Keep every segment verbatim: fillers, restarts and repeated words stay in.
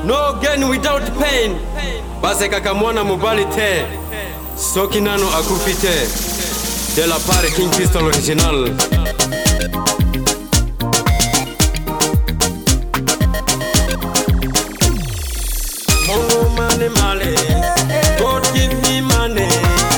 No gain without pain. Base kakamwana mobali te. Soki nano akufite. De la part King Pistol original. Mongo money male. God give me money.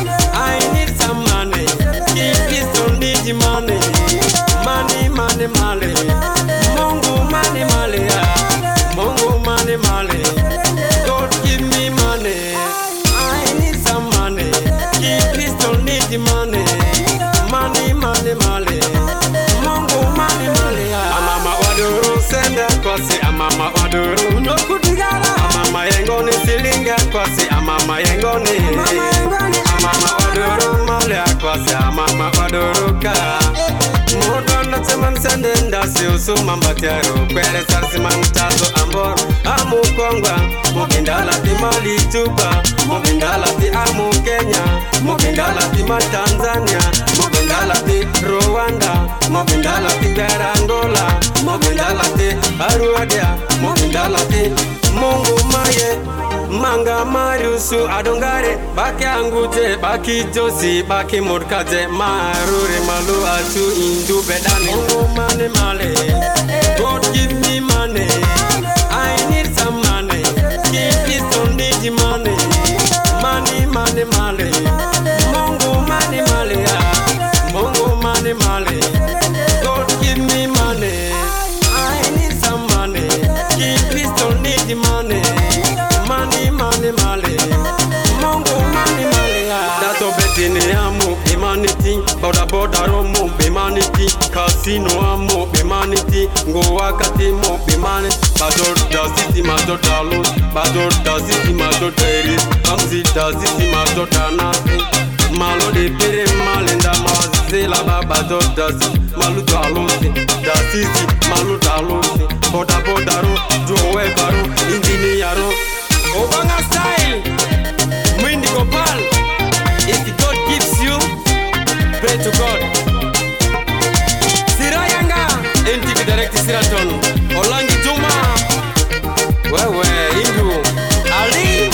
I need some money. King Pistol need money. Money money male. Mongo money male. Mongo money male. God give me money. I need some money. King Pistol need money. Money money male. Mongo money male. Amama waduru senda kosi. Amama waduru no kutigala. Amama yengoni silinga kosi. Amama yengoni. Amama waduru male kosi. Amama waduru ka. Modono teman sende ndasi usuma mbatiaro. Kwele sarsi mamtazo ambor. Amu Kongwa, mubindala ti Mali Tuba. Mubindala ti amu Kenya. Mubindala ti Tanzania. Mubindala ti Rwanda. Mubindala ti Angola. Mubindala ti Aruadia. Mubindala ti Mungu maye. Manga Mariusu adongare. Baki angute, baki josi, baki murkaze. Marure malu atu indu bedani. Mungu mane male. God give me money. I need some money. King Pistol need money. Money money male. Mungu money male. Mungu money male. God give me money. I need some money. King Pistol need money. Money money male. Mungu money male. Dato betini amu humanity. Boda boda romu humanity. Casino amu humanity. Ngo wakati mo humanity. Bador da city mador da los. Bador da city mador teris. Amzi da city mador da nasi. Malo de pere malenda mazela babador da city. Malu da losi. Da city malu da losi. Boda boda ro. Joe karo. Indiniaro. Obanga style. Mwindi Gopal. If God gives you, pray to God. Sirayanga. N T V Direct Siraton. Olangi Juma. Wewe Indu. Ali.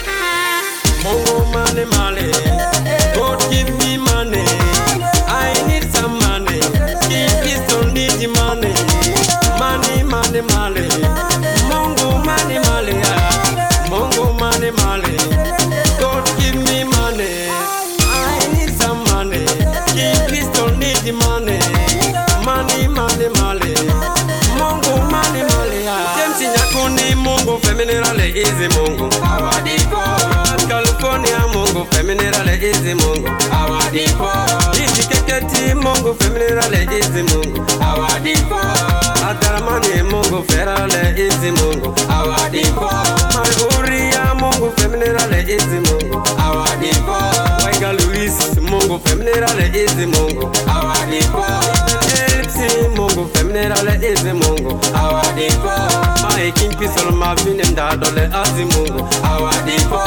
Mongo money male. God give me money. I need some money. King Pistol need money. Money money male. Mongo money male. Mongo money male. God give me money. I need some money. King Pistol need money. Money money male. Mongo money male. Temsi nyakuni Mungu feminerale easy Mungu. Awadiko. California Mungu feminerale easy Mungu. Awadiko. Iti keketi Mungu feminerale easy Mungu. Awadiko. Ataramani Mungu ferale easy Mungu. Awadiko. Maruria Mungu feminerale easy Mungu. Awadiko. Waiga Luis Mungu feminerale easy Mungu. Awadiko. Elipsi Mungu feminerale easy Mungu. Awadiko. My King Pistol mavine ndadole azi Mungu. Awadiko.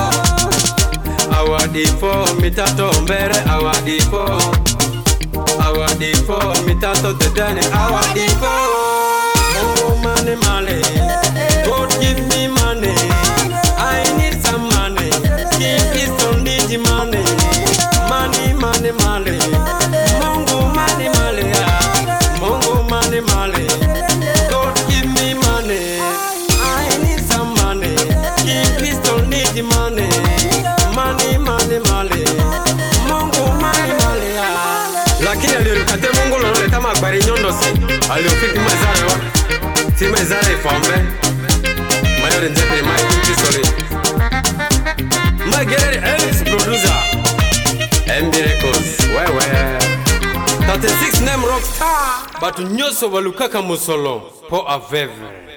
Awadiko mitato mbere. Awadiko. Awadiko mitato dedane. Awadiko. Mungu money male. God give me money. I need some money. King Pistol need money. Money money male. Mungu money male. Mungu money male. God give me money. I need some money. King Pistol need money. Money money male. Mungu money male. Lakini alirukate Mungu loleta magbari nyondo si. Aliofiki mazare wa. Si mazare ifombe. Mayor Nzepe Mike Pistol. Magerere Elvis producer. M B Records. Wewe. thirty-six name rockstar. Batu nyoso walukaka musolo. Po aveve.